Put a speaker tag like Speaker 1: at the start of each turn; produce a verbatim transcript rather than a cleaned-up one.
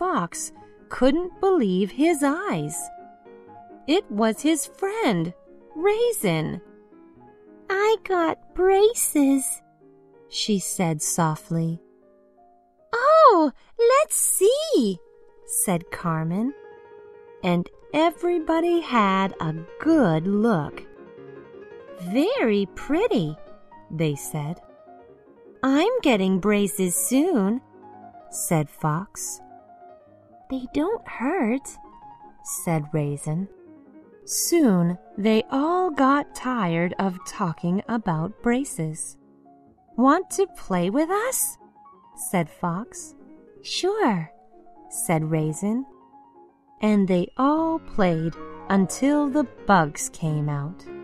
Speaker 1: Fox couldn't believe his eyes. It was his friend, Raisin. "I got braces," she said softly. "Oh, let's see," said Carmen. And everybody had a good look. "Very pretty," they said. "I'm getting braces soon," said Fox. "They don't hurt," said Raisin. Soon they all got tired of talking about braces. "Want to play with us?" said Fox. "Sure," said Raisin. And they all played until the bugs came out.